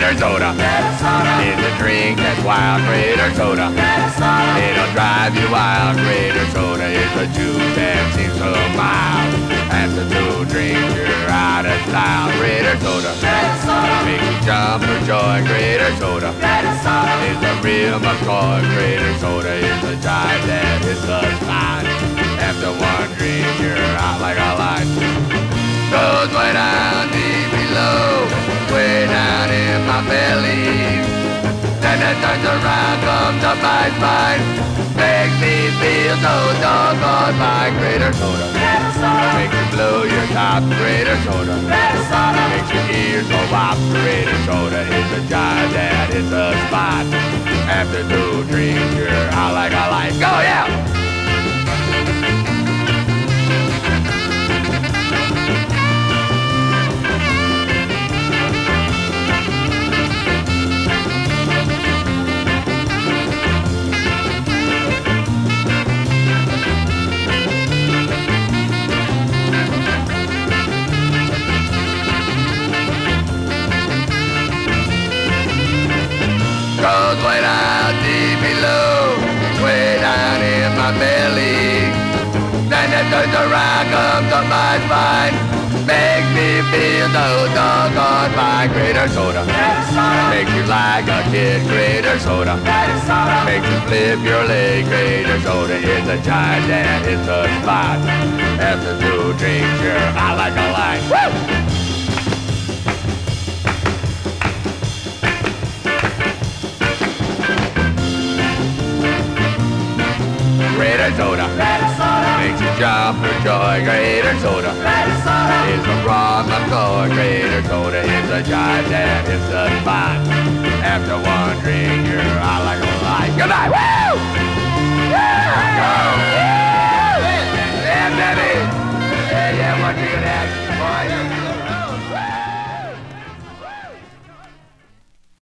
Greater Soda. It's a drink that's wild, Greater Soda. It'll drive you wild, Greater Soda. It's a juice that seems so mild. After two drinks, you're out of style, Greater Soda. Makes you jump for joy, Greater Soda. It's a real McCoy, Greater Soda. It's a jive that hits the spine. After one drink, you're out like a light. Goes way down deep below, way down in my belly. Then it turns around, comes up my spine. Makes me feel so doggone fine, Greater Soda. Makes you blow your top, Greater Soda. Makes your ears go wop, Greater Soda. It's a jive that hits the spot. After two drinks, you're out like a light. Go, yeah! Goes way down deep below, way down in my belly. Then it turns around, comes up my spine. Makes me feel so doggone fine, Greater Soda. Makes you like a kid, Greater Soda. Makes you flip your leg, Greater Soda. It's a giant that hits the spot. After two drinks, you're out like a light. Woo! Greater Soda. Makes you jump for joy, Greater Soda. It's a rum McCoy, Greater Soda. It's a jive that hits the spot. After one drink, you're out like a light. Good night. Woo! Yeah! Go! Yeah, baby! Yeah, what you gonna ask, boy?